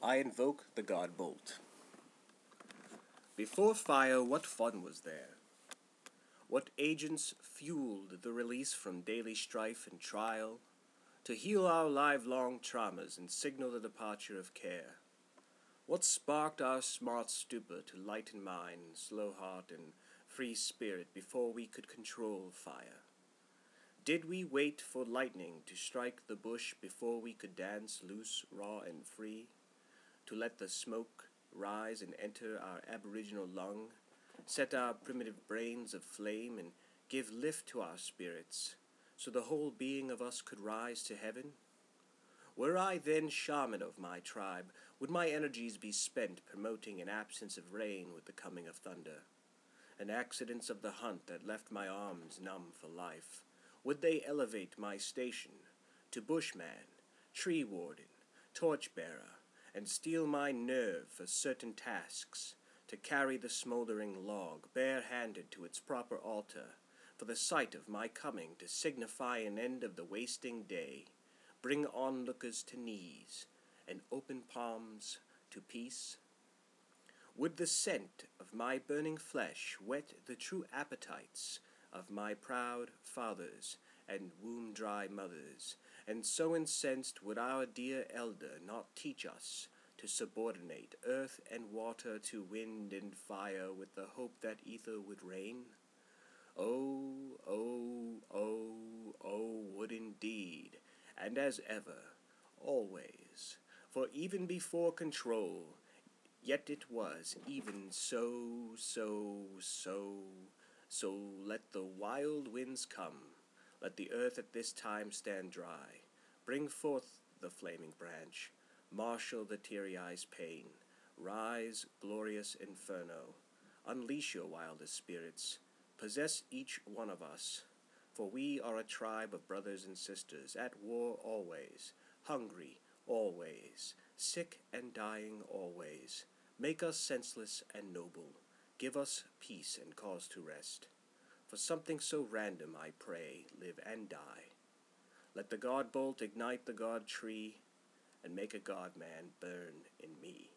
I invoke the God Bolt. Before fire, what fun was there? What agents fueled the release from daily strife and trial, to heal our lifelong traumas and signal the departure of care? What sparked our smart stupor to lighten mind, slow heart, and free spirit before we could control fire? Did we wait for lightning to strike the bush before we could dance loose, raw, and free? To let the smoke rise and enter our aboriginal lung, set our primitive brains aflame, and give lift to our spirits, so the whole being of us could rise to heaven? Were I then shaman of my tribe, would my energies be spent promoting an absence of rain with the coming of thunder? And accidents of the hunt that left my arms numb for life, would they elevate my station to bushman, tree warden, torch-bearer, and steel my nerve for certain tasks, to carry the smoldering log bare-handed to its proper altar, for the sight of my coming to signify an end of the wasting day, bring onlookers to knees, and open palms to peace? Would the scent of my burning flesh whet the true appetites of my proud fathers and womb-dry mothers, and so incensed would our dear elder not teach us to subordinate earth and water to wind and fire with the hope that ether would reign? Oh, oh, oh, oh, would indeed, and as ever, always, for even before control, yet it was even so, let the wild winds come, let the earth at this time stand dry, bring forth the flaming branch, marshal the teary eyes' pain, rise, glorious inferno, unleash your wildest spirits, possess each one of us, for we are a tribe of brothers and sisters, at war always, hungry always, sick and dying always. Make us senseless and noble, give us peace and cause to rest. For something so random, I pray, live and die. Let the God Bolt ignite the God Tree, and make a God Man burn in me.